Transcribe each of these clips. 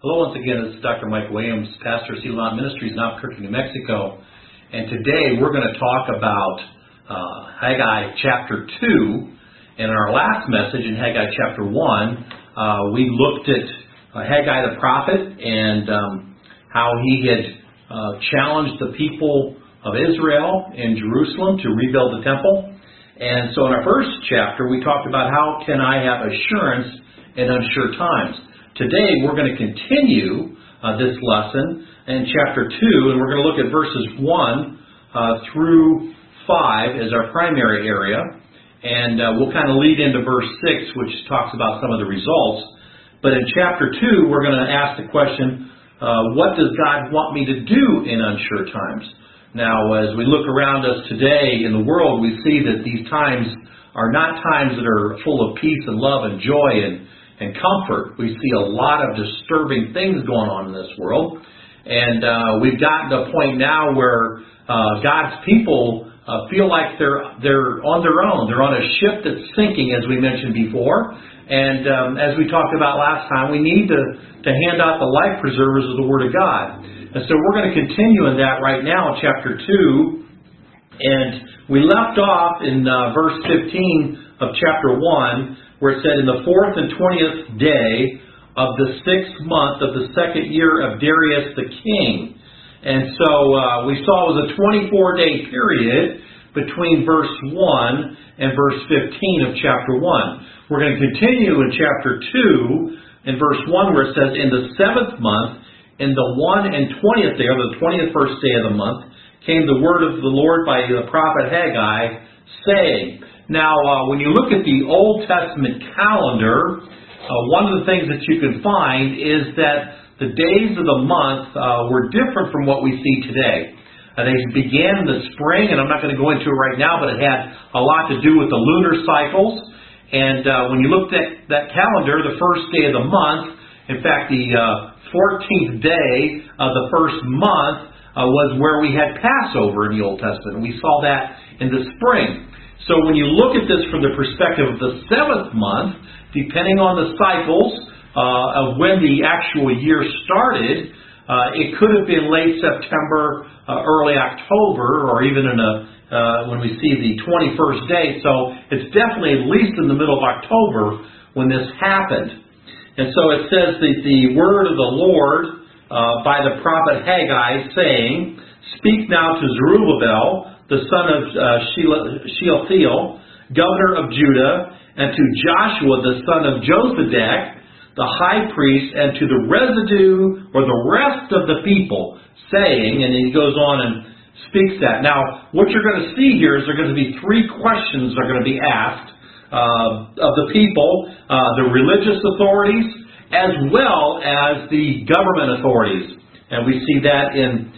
Hello once again, this is Dr. Mike Williams, pastor of Selah Ministries in Albuquerque, New Mexico. And today we're going to talk about Haggai chapter 2. In our last message in Haggai chapter 1, we looked at Haggai the prophet and how he had challenged the people of Israel in Jerusalem to rebuild the temple. And so in our first chapter, we talked about how can I have assurance in unsure times. Today, we're going to continue this lesson in chapter 2, and we're going to look at verses 1 through 5 as our primary area. And we'll kind of lead into verse 6, which talks about some of the results. But in chapter 2, we're going to ask the question, what does God want me to do in unsure times? Now, as we look around us today in the world, we see that these times are not times that are full of peace and love and joy and comfort. We see a lot of disturbing things going on in this world. And we've gotten to a point now where God's people feel like they're on their own. They're on a ship that's sinking, as we mentioned before. And as we talked about last time, we need to hand out the life preservers of the Word of God. And so we're going to continue in that right now in chapter 2. And we left off in verse 15 of chapter 1, where it said, in the 4th and 20th day of the 6th month of the 2nd year of Darius the king. And so we saw it was a 24-day period between verse 1 and verse 15 of chapter 1. We're going to continue in chapter 2 in verse 1 where it says, in the 7th month, in the 1 and 20th day, or the 21st day of the month, came the word of the Lord by the prophet Haggai, saying. Now, when you look at the Old Testament calendar, one of the things that you can find is that the days of the month were different from what we see today. They began in the spring, and I'm not going to go into it right now, but it had a lot to do with the lunar cycles. And when you looked at that calendar, the first day of the month, in fact, the 14th day of the first month was where we had Passover in the Old Testament. And we saw that in the spring. So when you look at this from the perspective of the 7th month, depending on the cycles of when the actual year started, it could have been late September, early October, or even in when we see the 21st day. So it's definitely at least in the middle of October when this happened. And so it says that the word of the Lord by the prophet Haggai, saying, speak now to Zerubbabel, the son of Shealtiel, governor of Judah, and to Joshua, the son of Josedek, the high priest, and to the residue, or the rest of the people, saying, and he goes on and speaks that. Now, what you're going to see here is there are going to be three questions that are going to be asked of the people, the religious authorities, as well as the government authorities. And we see that in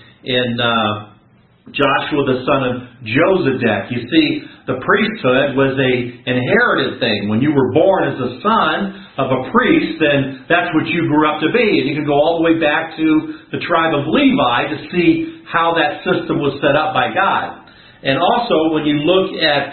Joshua the son of Josedek. You see, the priesthood was an inherited thing. When you were born as a son of a priest, then that's what you grew up to be. And you can go all the way back to the tribe of Levi to see how that system was set up by God. And also, when you look at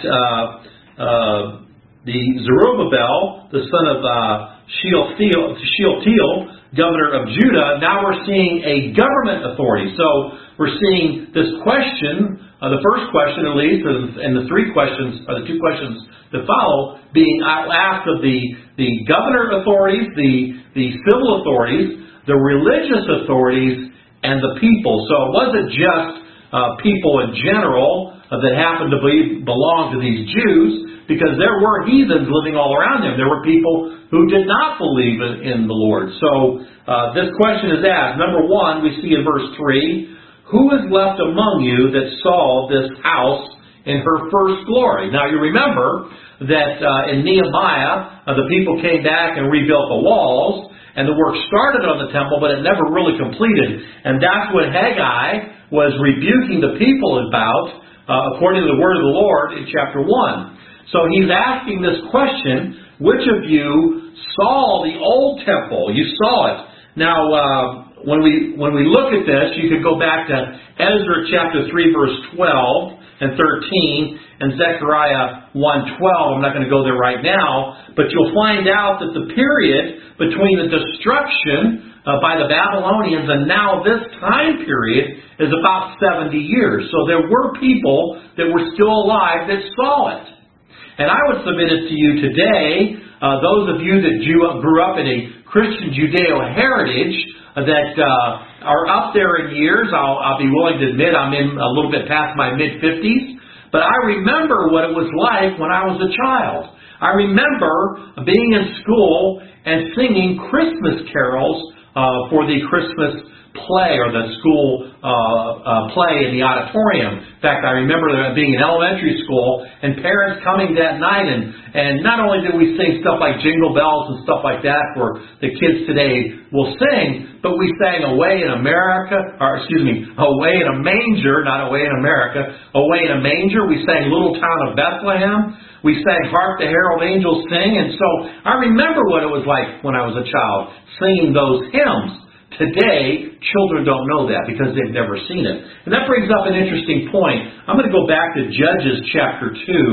the Zerubbabel, the son of Shealtiel, governor of Judah, now we're seeing a government authority. So we're seeing this question, the first question at least, and the three questions, or the two questions that follow, being asked of the governor authorities, the civil authorities, the religious authorities, and the people. So it wasn't just people in general that happened to belong to these Jews, because there were heathens living all around them. There were people who did not believe in the Lord. So this question is asked. Number one, we see in verse 3, who is left among you that saw this house in her first glory? Now you remember that in Nehemiah, the people came back and rebuilt the walls, and the work started on the temple, but it never really completed. And that's what Haggai was rebuking the people about, according to the word of the Lord in chapter 1. So he's asking this question, which of you saw the old temple? You saw it. Now, when we look at this, you could go back to Ezra chapter 3, verse 12 and 13, and Zechariah 1:12. I'm not going to go there right now, but you'll find out that the period between the destruction by the Babylonians, and now this time period is about 70 years. So there were people that were still alive that saw it. And I would submit it to you today, those of you that grew up in a Christian Judeo heritage that are up there in years, I'll be willing to admit I'm in a little bit past my mid-50s, but I remember what it was like when I was a child. I remember being in school and singing Christmas carols for the Christmas play or the school play in the auditorium. In fact, I remember being in elementary school and parents coming that night, and not only did we sing stuff like Jingle Bells and stuff like that for the kids today will sing, but we sang Away in America, Away in a Manger, not Away in America, Away in a Manger. We sang Little Town of Bethlehem. We sang Hark the Herald Angels Sing. And so I remember what it was like when I was a child singing those hymns. Today, children don't know that because they've never seen it. And that brings up an interesting point. I'm going to go back to Judges chapter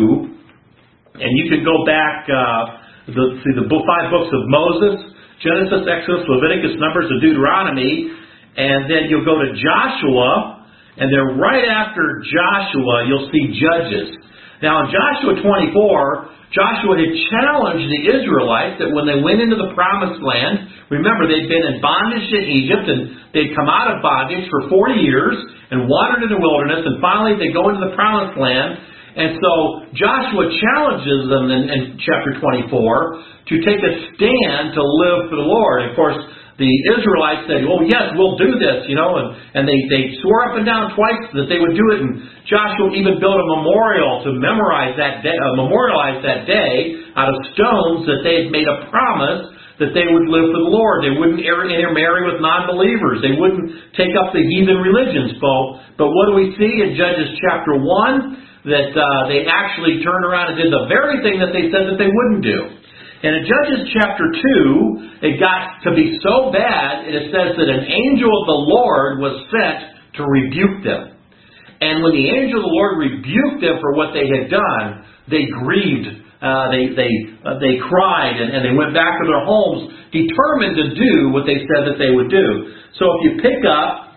2. And you can go back to the 5 books of Moses, Genesis, Exodus, Leviticus, Numbers, and Deuteronomy. And then you'll go to Joshua. And then right after Joshua, you'll see Judges. Now in Joshua 24, Joshua had challenged the Israelites that when they went into the promised land, remember they'd been in bondage in Egypt and they'd come out of bondage for 40 years and wandered in the wilderness, and finally they go into the promised land. And so Joshua challenges them in chapter 24 to take a stand to live for the Lord. Of course, the Israelites said, "Oh yes, we'll do this," and they swore up and down twice that they would do it. And Joshua even built a memorial to memorialize that day out of stones, that they had made a promise that they would live for the Lord. They wouldn't intermarry with non-believers. They wouldn't take up the heathen religions. But what do we see in Judges chapter 1? That they actually turned around and did the very thing that they said that they wouldn't do. And in Judges chapter 2, it got to be so bad, it says that an angel of the Lord was sent to rebuke them. And when the angel of the Lord rebuked them for what they had done, they grieved. They cried and they went back to their homes, determined to do what they said that they would do. So if you pick up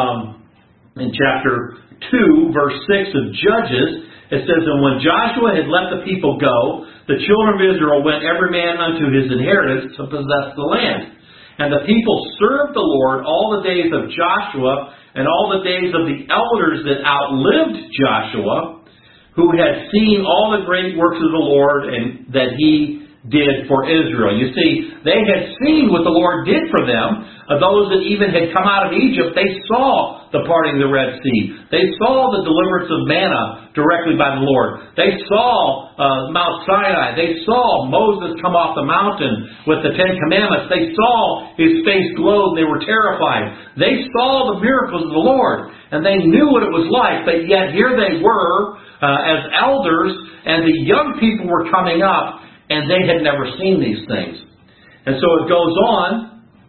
in chapter 2, verse 6 of Judges, it says, "And when Joshua had let the people go, the children of Israel went every man unto his inheritance to possess the land. And the people served the Lord all the days of Joshua and all the days of the elders that outlived Joshua, who had seen all the great works of the Lord and that he did for Israel." You see, they had seen what the Lord did for them. Those that even had come out of Egypt, they saw the parting of the Red Sea. They saw the deliverance of manna directly by the Lord. They saw Mount Sinai. They saw Moses come off the mountain with the 10 Commandments. They saw his face glow and they were terrified. They saw the miracles of the Lord and they knew what it was like, but yet here they were as elders, and the young people were coming up and they had never seen these things. And so it goes on.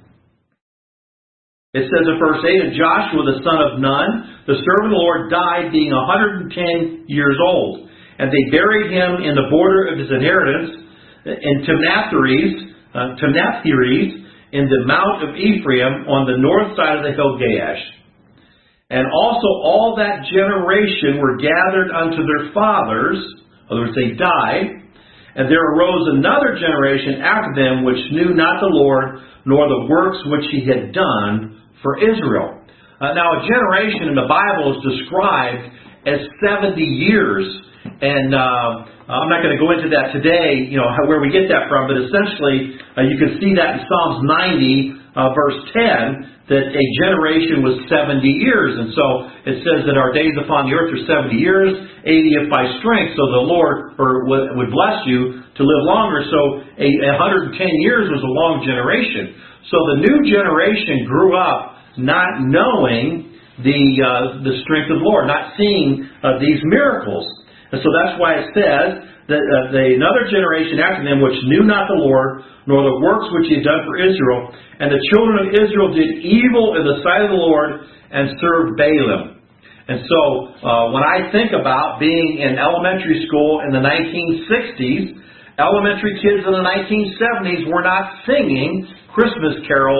It says in verse 8, "And Joshua the son of Nun, the servant of the Lord, died being 110 years old. And they buried him in the border of his inheritance in Timnath-Heres, in the mount of Ephraim on the north side of the hill Gaash. And also all that generation were gathered unto their fathers," in other words, they died, "and there arose another generation after them which knew not the Lord, nor the works which he had done for Israel." Now a generation in the Bible is described as 70 years. And I'm not going to go into that today, where we get that from, but essentially you can see that in Psalms 90, verse 10, that a generation was 70 years. And so it says that our days upon the earth are 70 years, 80 if by strength, so the Lord would bless you to live longer. So 110 years was a long generation. So the new generation grew up not knowing the strength of the Lord, not seeing these miracles. And so that's why it says that another generation after them which knew not the Lord, nor the works which he had done for Israel, and the children of Israel did evil in the sight of the Lord and served Baalim. And so when I think about being in elementary school in the 1960s, elementary kids in the 1970s were not singing Christmas carols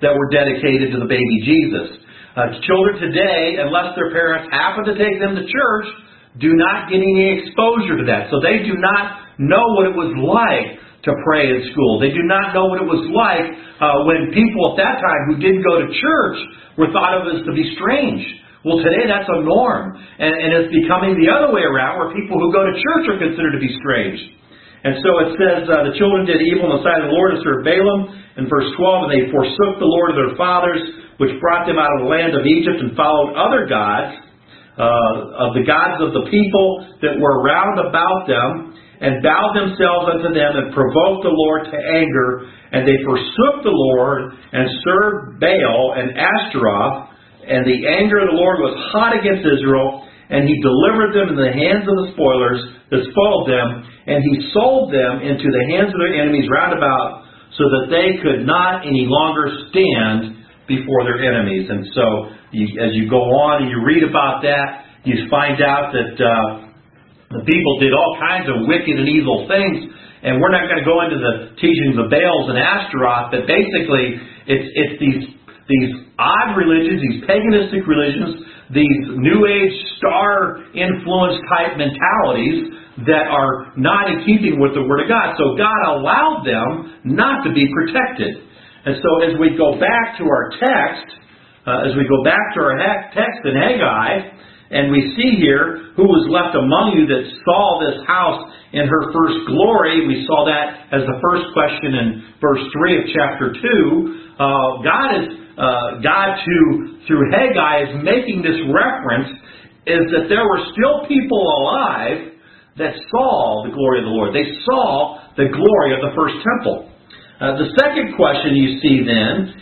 that were dedicated to the baby Jesus. Children today, unless their parents happen to take them to church, do not get any exposure to that. So they do not know what it was like to pray in school. They do not know what it was like when people at that time who didn't go to church were thought of as to be strange. Well, today that's a norm. And it's becoming the other way around, where people who go to church are considered to be strange. And so it says, the children did evil in the sight of the Lord and served Balaam. In verse 12, and they forsook the Lord of their fathers, which brought them out of the land of Egypt, and followed other gods, of the gods of the people that were round about them, and bowed themselves unto them, and provoked the Lord to anger. And they forsook the Lord, and served Baal and Ashtaroth. And the anger of the Lord was hot against Israel, and He delivered them in the hands of the spoilers that spoiled them, and He sold them into the hands of their enemies round about, so that they could not any longer stand before their enemies. And so, as you go on and you read about that, you find out that the people did all kinds of wicked and evil things. And we're not going to go into the teachings of Baals and Ashtaroth, but basically it's these odd religions, these paganistic religions, these New Age star-influenced type mentalities that are not in keeping with the Word of God. So God allowed them not to be protected. And so as we go back to our text, text in Haggai, and we see here, who was left among you that saw this house in her first glory. We saw that as the first question in verse 3 of chapter 2. God through Haggai is making this reference, is that there were still people alive that saw the glory of the Lord. They saw the glory of the first temple. The second question you see then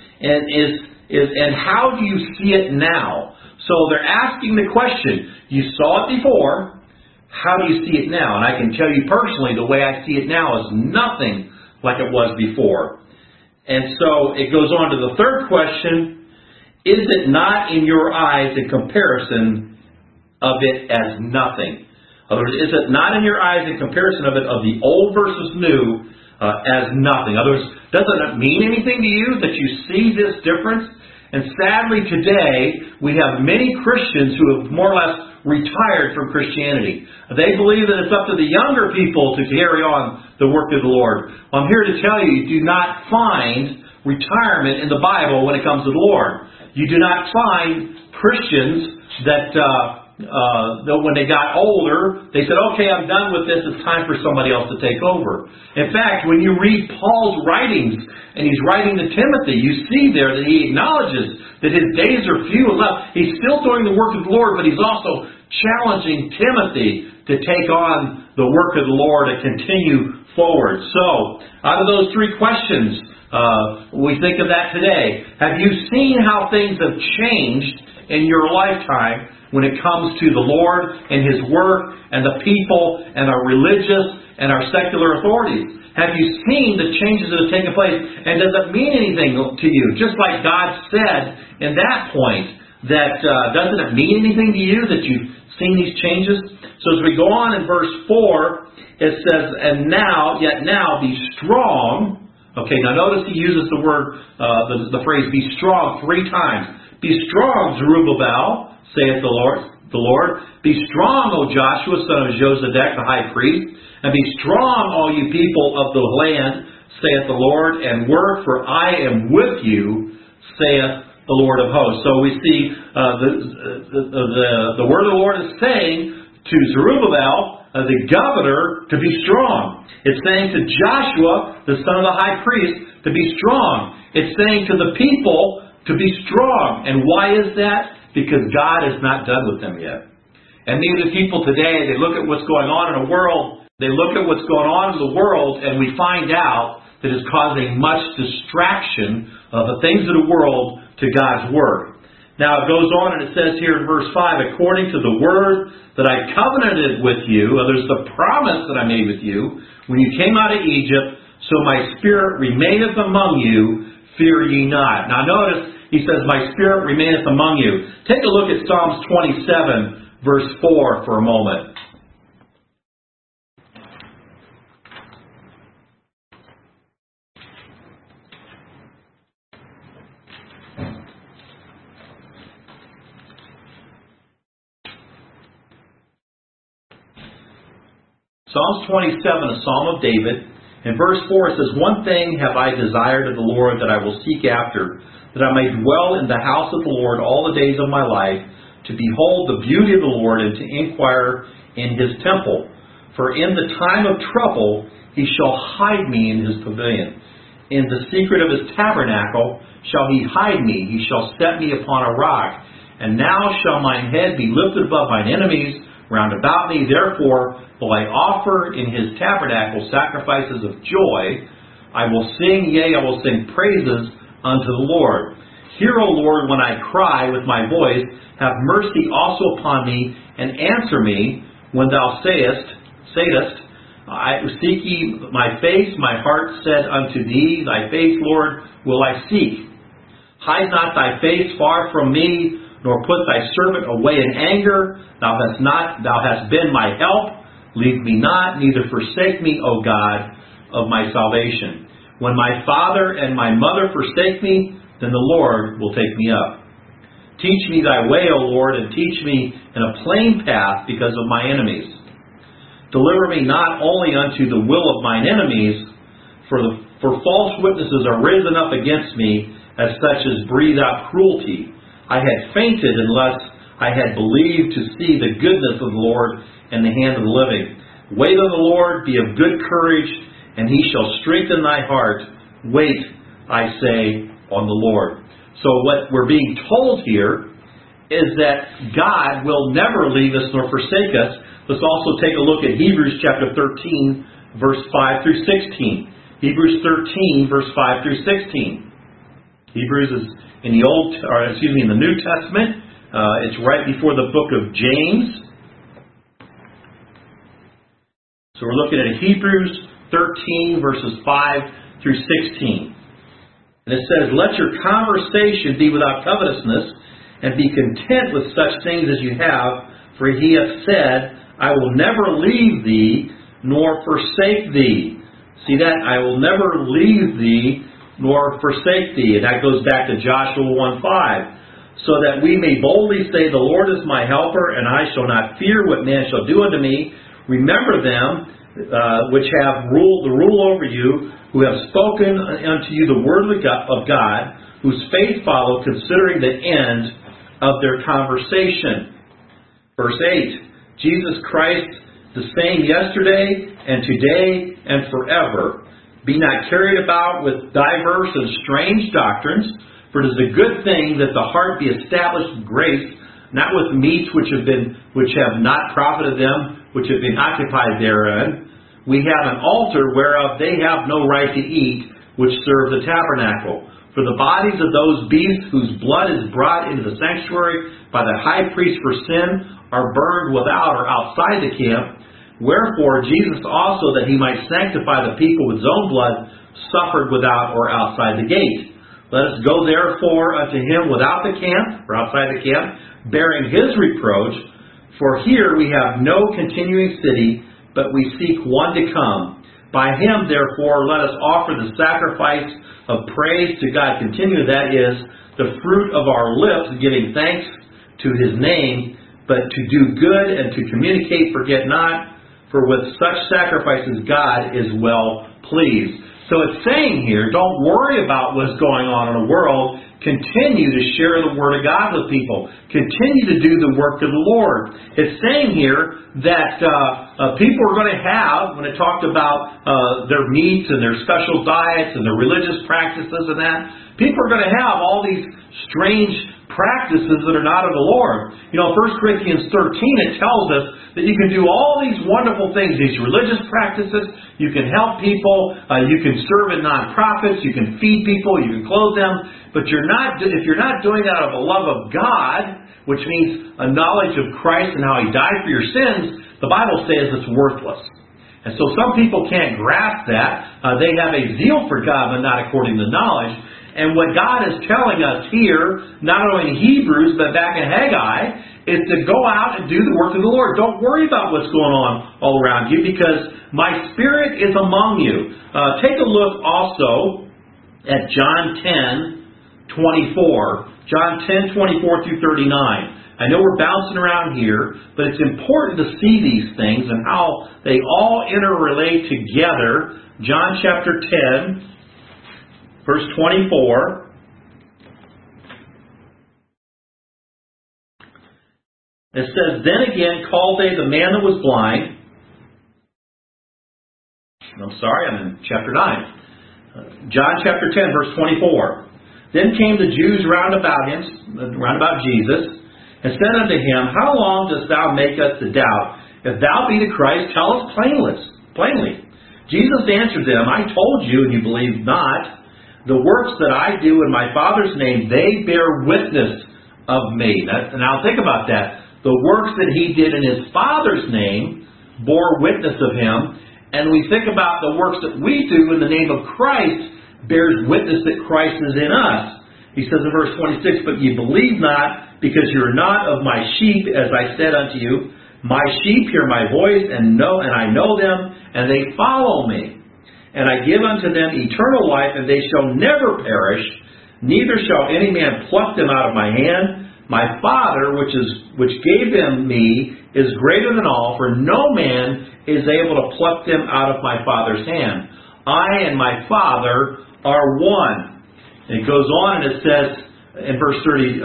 is how do you see it now? So they're asking the question, you saw it before, how do you see it now? And I can tell you personally, the way I see it now is nothing like it was before. And so it goes on to the third question, is it not in your eyes a comparison of it as nothing? In other words, is it not in your eyes a comparison of it, of the old versus new, as nothing? In other words, doesn't it mean anything to you that you see this difference? And sadly today, we have many Christians who have more or less retired from Christianity. They believe that it's up to the younger people to carry on the work of the Lord. Well, I'm here to tell you, you do not find retirement in the Bible when it comes to the Lord. You do not find Christians that when they got older, they said, okay, I'm done with this, it's time for somebody else to take over. In fact, when you read Paul's writings, and he's writing to Timothy, you see there that he acknowledges that his days are few and left. He's still doing the work of the Lord, but he's also challenging Timothy to take on the work of the Lord and continue forward. So, out of those three questions, we think of that today. Have you seen how things have changed in your lifetime when it comes to the Lord and His work and the people and our religious and our secular authorities? Have you seen the changes that have taken place? And does it mean anything to you? Just like God said in that point, that doesn't it mean anything to you that you've seen these changes? So as we go on in verse 4, it says, and now, yet now, be strong. Okay, now notice he uses the word, the phrase, be strong 3 times. Be strong, Zerubbabel, saith the Lord. Be strong, O Joshua, son of Josedek, the high priest. And be strong, all you people of the land, saith the Lord, and work, for I am with you, saith the Lord of hosts. So we see the word of the Lord is saying to Zerubbabel, the governor, to be strong. It's saying to Joshua, the son of the high priest, to be strong. It's saying to the people to be strong. And why is that? Because God is not done with them yet. And maybe the people today, they look at what's going on in the world, they look at what's going on in the world, and we find out that it's causing much distraction of the things of the world to God's Word. Now it goes on and it says here in verse 5, according to the word that I covenanted with you, there's the promise that I made with you when you came out of Egypt, so my spirit remaineth among you, fear ye not. Now notice, he says, my spirit remaineth among you. Take a look at Psalms 27, verse 4 for a moment. Psalms 27, a Psalm of David. In verse 4 it says, "One thing have I desired of the Lord that I will seek after, that I may dwell in the house of the Lord all the days of my life, to behold the beauty of the Lord and to inquire in His temple. For in the time of trouble He shall hide me in His pavilion. In the secret of His tabernacle shall He hide me. He shall set me upon a rock. And now shall mine head be lifted above mine enemies round about me. Therefore will I offer in His tabernacle sacrifices of joy. I will sing, yea, I will sing praises unto the Lord. Hear, O Lord, when I cry with my voice. Have mercy also upon me, and answer me when thou sayest, I seek ye my face. My heart said unto thee, Thy face, Lord, will I seek. Hide not thy face far from me, nor put thy servant away in anger. Thou hast been my help. Leave me not, neither forsake me, O God of my salvation. When my father and my mother forsake me, then the Lord will take me up. Teach me thy way, O Lord, and teach me in a plain path because of my enemies. Deliver me not only unto the will of mine enemies, for false witnesses are risen up against me, as such as breathe out cruelty. I had fainted unless I had believed to see the goodness of the Lord in the hand of the living. Wait on the Lord, be of good courage, and He shall strengthen thy heart. Wait, I say, on the Lord. So what we're being told here is that God will never leave us nor forsake us. Let's also take a look at Hebrews chapter 13, verse 5 through 16. Hebrews 13, verse 5 through 16. Hebrews is in the New Testament. It's right before the book of James. So we're looking at Hebrews 13, verses 5 through 16. And it says, Let your conversation be without covetousness, and be content with such things as you have, for He hath said, I will never leave thee, nor forsake thee. See that? I will never leave thee, nor forsake thee. And that goes back to Joshua 1:5. So that we may boldly say, The Lord is my helper, and I shall not fear what man shall do unto me. Remember them which have the rule over you, who have spoken unto you the word of God, whose faith follow, considering the end of their conversation. Verse 8, Jesus Christ, the same yesterday and today and forever. Be not carried about with diverse and strange doctrines, for it is a good thing that the heart be established in grace, not with meats which have not profited them, which have been occupied therein. We have an altar whereof they have no right to eat, which serve the tabernacle. For the bodies of those beasts whose blood is brought into the sanctuary by the high priest for sin are burned without or outside the camp. Wherefore Jesus also, that He might sanctify the people with His own blood, suffered without or outside the gate. Let us go therefore unto Him without the camp, or outside the camp, bearing His reproach. For here we have no continuing city, but we seek one to come. By Him, therefore, let us offer the sacrifice of praise to God continually, that is, the fruit of our lips, giving thanks to His name, but to do good and to communicate, forget not, for with such sacrifices God is well pleased. So it's saying here, don't worry about what's going on in the world. Continue to share the Word of God with people. Continue to do the work of the Lord. It's saying here that people are going to have, when it talked about their meats and their special diets and their religious practices and that, people are going to have all these strange practices that are not of the Lord. You know, 1 Corinthians 13, it tells us that you can do all these wonderful things, these religious practices. You can help people. You can serve in non-profits. You can feed people. You can clothe them. But if you're not doing that out of a love of God, which means a knowledge of Christ and how He died for your sins, the Bible says it's worthless. And so some people can't grasp that. They have a zeal for God, but not according to knowledge. And what God is telling us here, not only in Hebrews, but back in Haggai, is to go out and do the work of the Lord. Don't worry about what's going on all around you, because my Spirit is among you. Take a look also at John 10:24 John 10:24 through 39. I know we're bouncing around here, but it's important to see these things and how they all interrelate together. John chapter 10, verse 24. It says, Then again called they the man that was blind. I'm sorry, I'm in chapter 9. John chapter 10, verse 24. Then came the Jews round about Jesus, and said unto him, How long dost thou make us to doubt? If thou be the Christ, tell us plainly. Jesus answered them, I told you, and you believe not. The works that I do in my Father's name, they bear witness of me. Now think about that. The works that he did in his Father's name bore witness of him. And we think about the works that we do in the name of Christ bears witness that Christ is in us. He says in verse 26, But ye believe not, because you are not of my sheep, as I said unto you. My sheep hear my voice, and I know them, and they follow me. And I give unto them eternal life, and they shall never perish, neither shall any man pluck them out of my hand. My Father, which gave them me, is greater than all, for no man is able to pluck them out of my Father's hand. I and my Father are one. And it goes on and it says in verse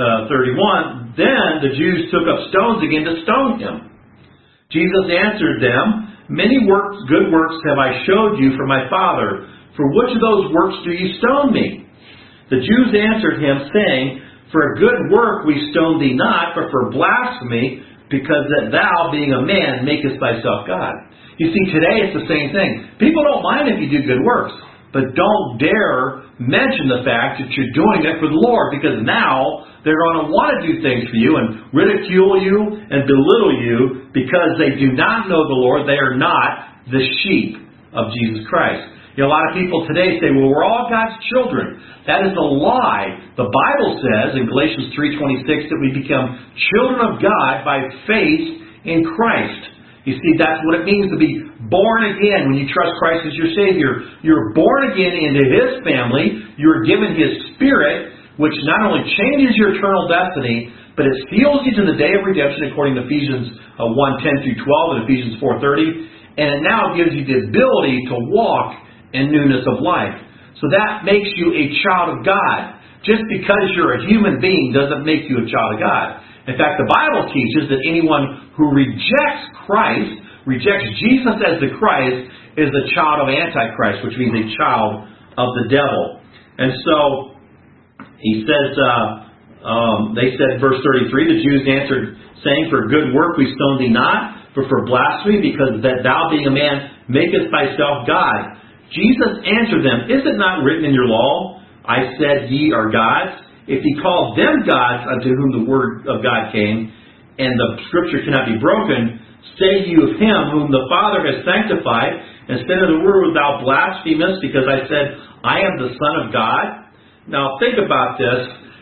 31, Then the Jews took up stones again to stone him. Jesus answered them, Many good works have I showed you from my Father. For which of those works do you stone me? The Jews answered him, saying, For a good work we stone thee not, but for blasphemy, because that thou, being a man, makest thyself God. You see, today it's the same thing. People don't mind if you do good works, but don't dare mention the fact that you're doing it for the Lord, because now they're going to want to do things for you and ridicule you and belittle you because they do not know the Lord. They are not the sheep of Jesus Christ. You know, a lot of people today say, well, we're all God's children. That is a lie. The Bible says in Galatians 3:26 that we become children of God by faith in Christ. You see, that's what it means to be born again. When you trust Christ as your Savior, you're born again into His family. You're given His Spirit, which not only changes your eternal destiny, but it seals you to the day of redemption, according to Ephesians 1:10 through 12 and Ephesians 4:30. And it now gives you the ability to walk in newness of life. So that makes you a child of God. Just because you're a human being doesn't make you a child of God. In fact, the Bible teaches that anyone who rejects Christ, rejects Jesus as the Christ, is a child of Antichrist, which means a child of the devil. And so, he says, they said, verse 33, the Jews answered, saying, For good work we stone thee not, but for blasphemy, because that thou being a man makest thyself God. Jesus answered them, Is it not written in your law, I said ye are gods? If he called them gods unto whom the word of God came, and the scripture cannot be broken, say you of him whom the Father has sanctified, instead of the word thou blasphemest, because I said, I am the Son of God? Now think about this.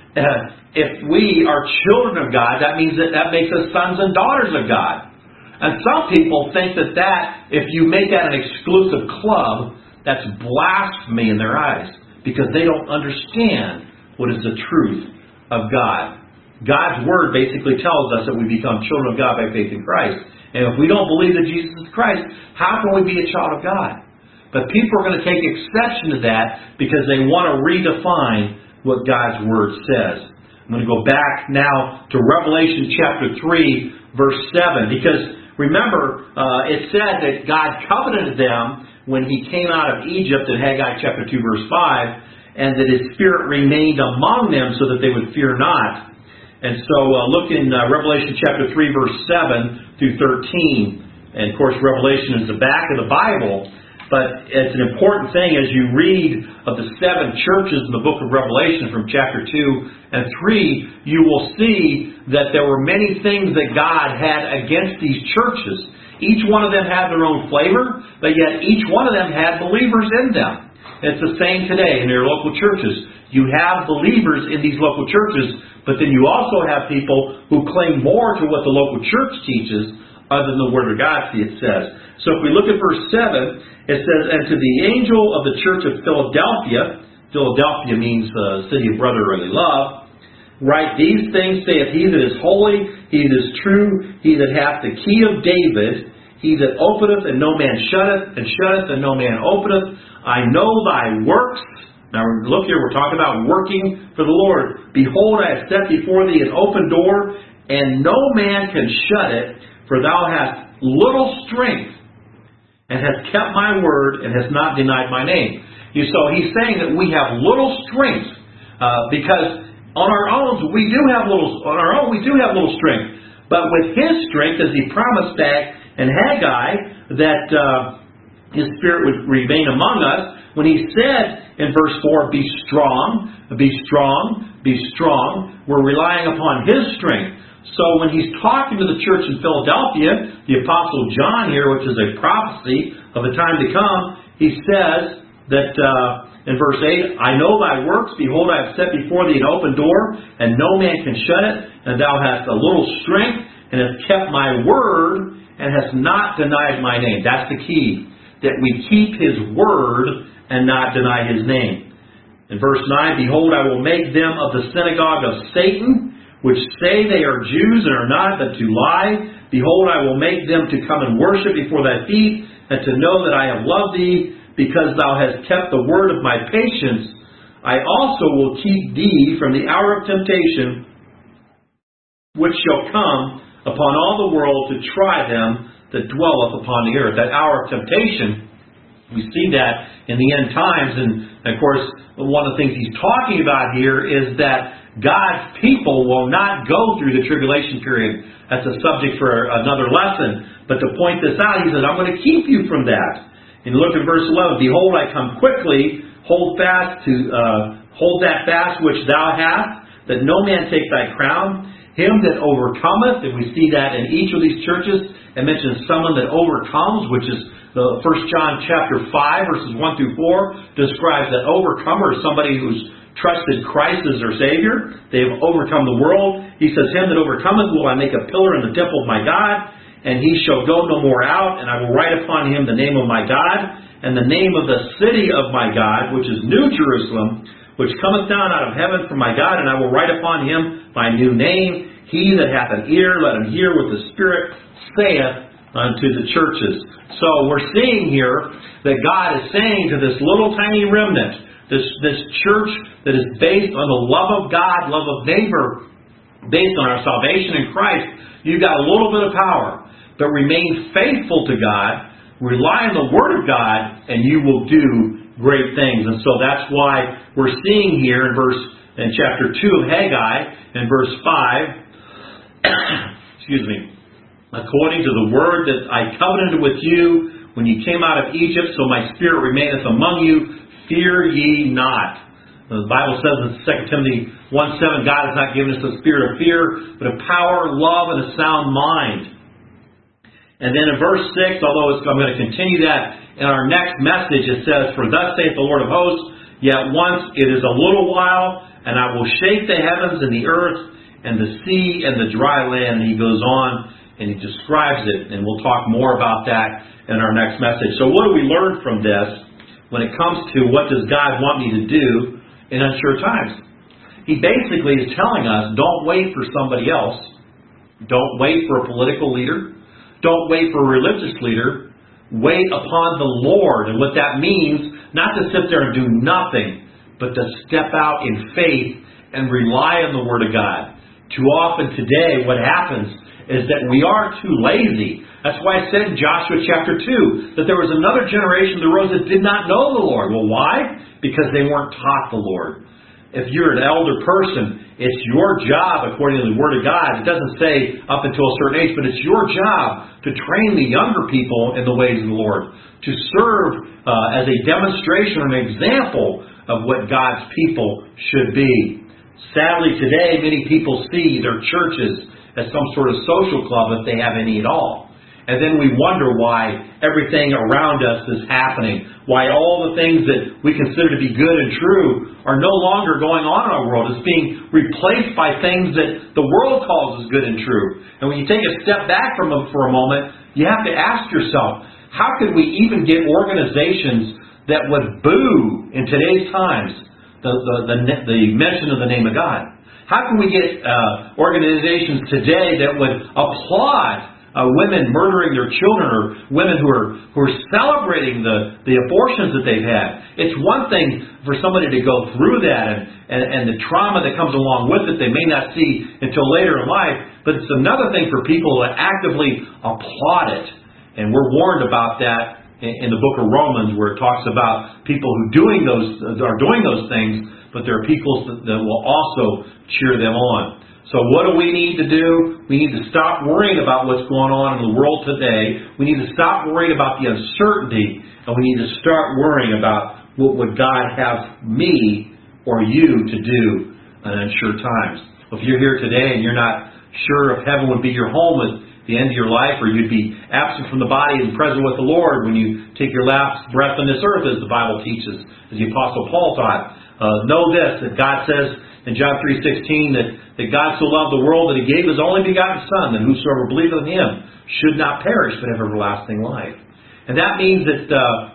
If we are children of God, that means that makes us sons and daughters of God. And some people think that if you make that an exclusive club, that's blasphemy in their eyes, because they don't understand what is the truth of God. God's Word basically tells us that we become children of God by faith in Christ. And if we don't believe that Jesus is Christ, how can we be a child of God? But people are going to take exception to that because they want to redefine what God's Word says. I'm going to go back now to Revelation chapter 3, verse 7, because remember, it said that God covenanted them when He came out of Egypt in Haggai chapter 2, verse 5, and that His Spirit remained among them so that they would fear not. And so look in Revelation chapter 3, verse 7 through 13. And of course, Revelation is the back of the Bible, but it's an important thing as you read of the 7 churches in the book of Revelation from chapter 2 and 3, you will see that there were many things that God had against these churches. Each one of them had their own flavor, but yet each one of them had believers in them. It's the same today in your local churches. You have believers in these local churches, but then you also have people who claim more to what the local church teaches other than the Word of God, it says. So if we look at verse 7, it says, And to the angel of the church of Philadelphia, Philadelphia means city of brotherly love, Write these things, saith he that is holy, he that is true, he that hath the key of David, he that openeth and no man shutteth, and shutteth and no man openeth. I know thy works. Now look here, we're talking about working for the Lord. Behold, I have set before thee an open door, and no man can shut it, for thou hast little strength, and hast kept my word, and hast not denied my name. So he's saying that we have little strength, because on our own we do have little strength. But with his strength, as he promised back in Haggai, that his Spirit would remain among us, when he said in verse 4, be strong, be strong, be strong, we're relying upon his strength. So when he's talking to the church in Philadelphia, the Apostle John here, which is a prophecy of the time to come, he says that in verse 8, I know thy works, behold, I have set before thee an open door, and no man can shut it, and thou hast a little strength, and hast kept my word, and hast not denied my name. That's the key, that we keep his word and not deny his name. In verse 9, behold, I will make them of the synagogue of Satan, which say they are Jews and are not, but to lie. Behold, I will make them to come and worship before thy feet, and to know that I have loved thee, because thou hast kept the word of my patience. I also will keep thee from the hour of temptation, which shall come upon all the world to try them that dwelleth upon the earth. That hour of temptation, we see that in the end times. And of course, one of the things he's talking about here is that God's people will not go through the tribulation period. That's a subject for another lesson. But to point this out, he says, I'm going to keep you from that. And look at verse 11. Behold, I come quickly. Hold that fast which thou hast, that no man take thy crown. Him that overcometh, and we see that in each of these churches, and mentions someone that overcomes, which is the 1 John chapter 5, verses 1 through 4, describes that overcomer as somebody who's trusted Christ as their Savior. They have overcome the world. He says, him that overcometh will I make a pillar in the temple of my God, and he shall go no more out, and I will write upon him the name of my God, and the name of the city of my God, which is New Jerusalem, which cometh down out of heaven from my God, and I will write upon him my new name. He that hath an ear, let him hear what the Spirit saith unto the churches. So we're seeing here that God is saying to this little tiny remnant, this church that is based on the love of God, love of neighbor, based on our salvation in Christ, you've got a little bit of power. But remain faithful to God, rely on the Word of God, and you will do great things. And so that's why we're seeing here in chapter 2 of Haggai, in verse 5, excuse me, according to the word that I covenanted with you when you came out of Egypt, so my Spirit remaineth among you, fear ye not. The Bible says in 2 Timothy 1:7, God has not given us a spirit of fear, but of power, love, and a sound mind. And then in verse 6, although I'm going to continue that in our next message, it says, for thus saith the Lord of hosts, yet once it is a little while, and I will shake the heavens and the earth and the sea and the dry land. And he goes on and he describes it, and we'll talk more about that in our next message. So what do we learn from this when it comes to what does God want me to do in unsure times? He basically is telling us, don't wait for somebody else. Don't wait for a political leader. Don't wait for a religious leader. Wait upon the Lord. And what that means, not to sit there and do nothing, but to step out in faith and rely on the Word of God. Too often today, what happens is that we are too lazy. That's why I said in Joshua chapter 2 that there was another generation that arose that did not know the Lord. Well, why? Because they weren't taught the Lord. If you're an elder person, it's your job, according to the Word of God. It doesn't say up until a certain age, but it's your job to train the younger people in the ways of the Lord, to serve as a demonstration or an example of what God's people should be. Sadly, today, many people see their churches as some sort of social club, if they have any at all. And then we wonder why everything around us is happening. Why all the things that we consider to be good and true are no longer going on in our world. It's being replaced by things that the world calls as good and true. And when you take a step back from them for a moment, you have to ask yourself, how could we even get organizations that would boo in today's times the mention of the name of God? How can we get organizations today that would applaud women murdering their children, or women who are celebrating the abortions that they've had? It's one thing for somebody to go through that and the trauma that comes along with it they may not see until later in life, but it's another thing for people to actively applaud it. And we're warned about that in the book of Romans, where it talks about people who are doing those things, but there are people that will also cheer them on. So what do we need to do? We need to stop worrying about what's going on in the world today. We need to stop worrying about the uncertainty, and we need to start worrying about what would God have me or you to do in unsure times. If you're here today and you're not sure if heaven would be your home at the end of your life, or you'd be absent from the body and present with the Lord when you take your last breath on this earth, as the Bible teaches, as the Apostle Paul taught, know this, that God says in John 3:16 that God so loved the world that He gave His only begotten Son, that whosoever believeth in Him should not perish but have everlasting life. And that means that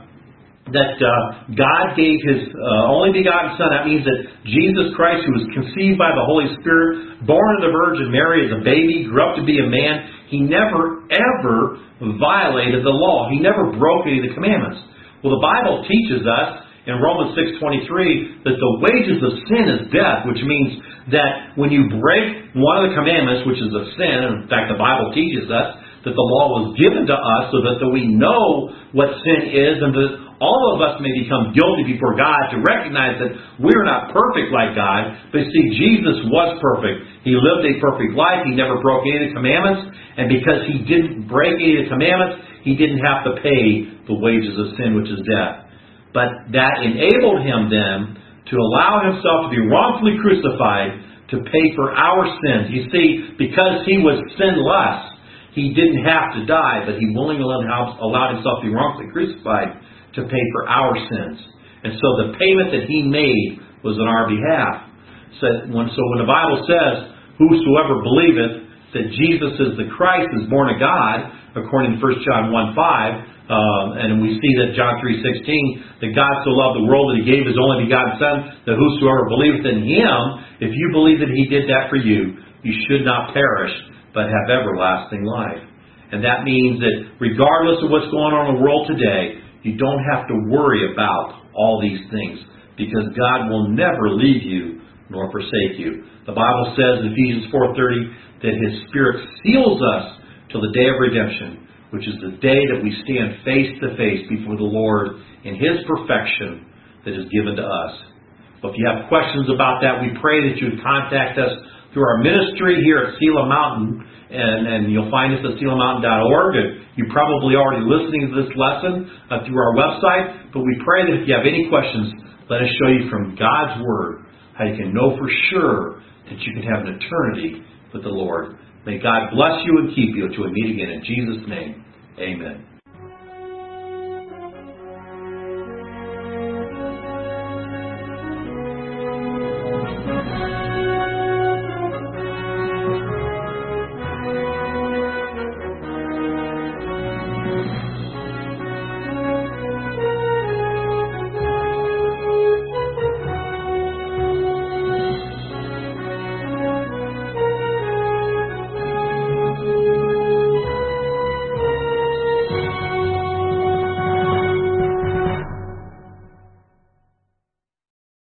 God gave His only begotten Son. That means that Jesus Christ, who was conceived by the Holy Spirit, born of the Virgin Mary as a baby, grew up to be a man, He never, ever violated the law. He never broke any of the commandments. Well, the Bible teaches us in Romans 6:23 that the wages of sin is death, which means that when you break one of the commandments, which is a sin, and in fact the Bible teaches us that the law was given to us so that we know what sin is, and that all of us may become guilty before God, to recognize that we're not perfect like God. But see, Jesus was perfect. He lived a perfect life. He never broke any of the commandments. And because He didn't break any of the commandments, He didn't have to pay the wages of sin, which is death. But that enabled Him then to allow Himself to be wrongfully crucified to pay for our sins. You see, because He was sinless, He didn't have to die, but He willingly allowed Himself to be wrongfully crucified to pay for our sins. And so the payment that He made was on our behalf. So when the Bible says, whosoever believeth that Jesus is the Christ is born of God, according to 1 John 1:5, and we see that John 3:16, that God so loved the world that He gave His only begotten Son, that whosoever believeth in Him, if you believe that He did that for you, you should not perish, but have everlasting life. And that means that regardless of what's going on in the world today, you don't have to worry about all these things, because God will never leave you nor forsake you. The Bible says in Ephesians 4:30 that His Spirit seals us till the day of redemption, which is the day that we stand face to face before the Lord in His perfection that is given to us. So if you have questions about that, we pray that you would contact us through our ministry here at Sela Mountain, and you'll find us at SelaMountain.org. You're probably already listening to this lesson through our website, but we pray that if you have any questions, let us show you from God's Word how you can know for sure that you can have an eternity with the Lord. May God bless you and keep you until we meet again. In Jesus' name, amen.